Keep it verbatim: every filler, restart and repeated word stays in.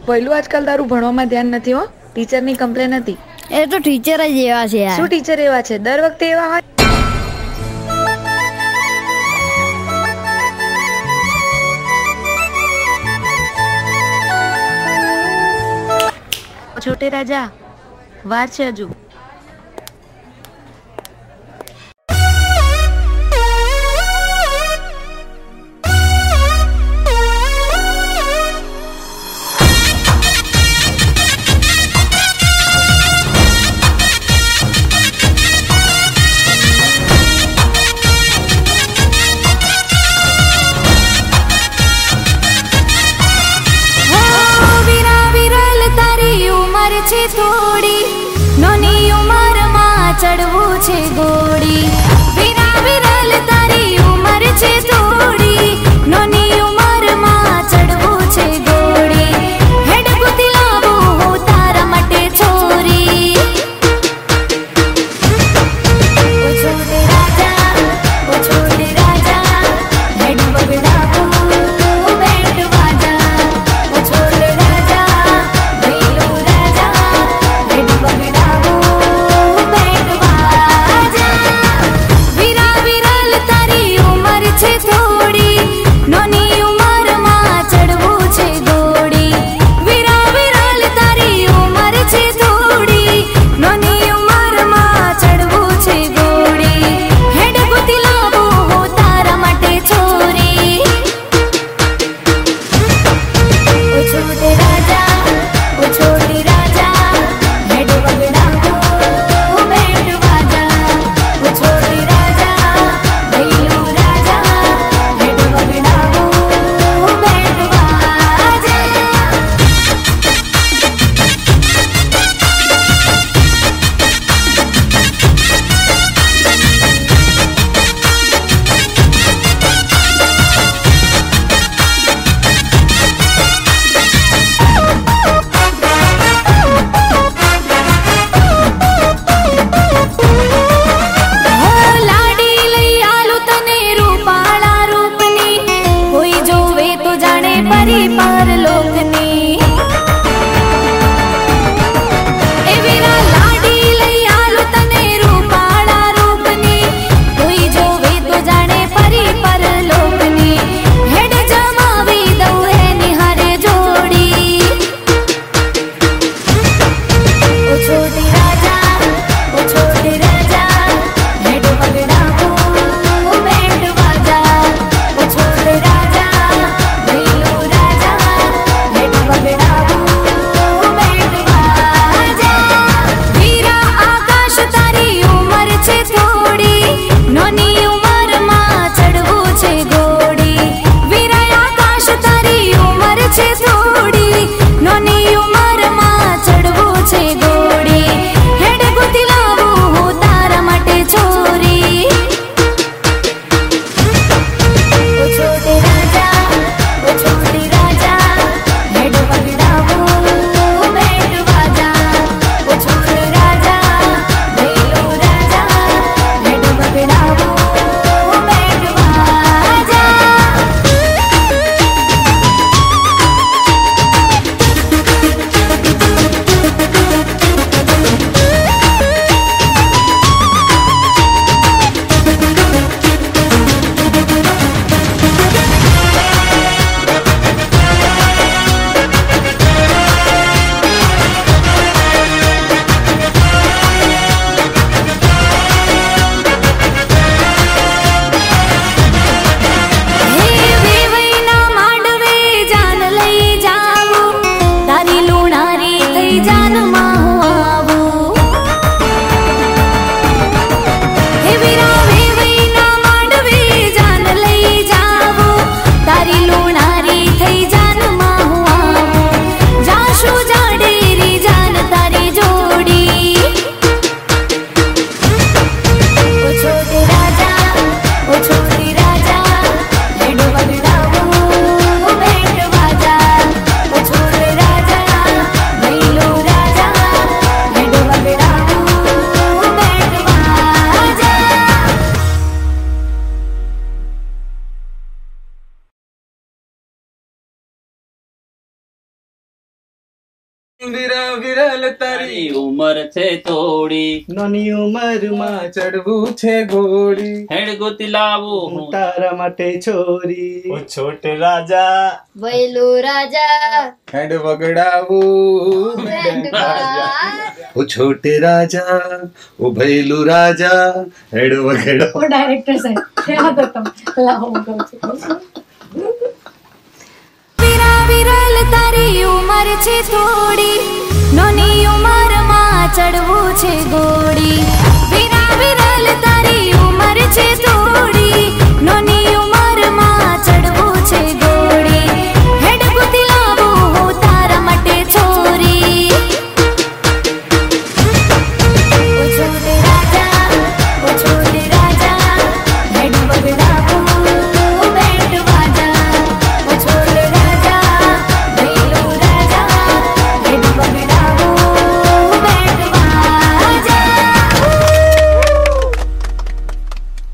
પહેલું આજકાલ તારું ભણવામાં ધ્યાન નથી હો. ટીચરની કમ્પ્લેન હતી. એ તો ટીચર જ એવા છે યાર. શું ટીચર એવા છે? દર વખતે એવા હોય. છોટે રાજા, વાર છે હજુ. થોડી નોની વિરલ તારી ઉમર છે થોડી, નાની ઉંમરમાં ચડવું છે ઘોડી, હેડ ગોતી લાવું હું તારા માટે છોરી. ઓ છોટે રાજા વૈલું રાજા હેડ વગડાવું બેન્ડ બાજા. ઓ છોટે રાજા ઓ ભૈલું રાજા હેડ વગડાવું. वो डायरेक्टर साहब क्या तो तुम लाओ गो વીરા વિરલ તારી ઉંમર છે થોડી, નાની ઉંમરમાં ચડવું છે ઘોડી.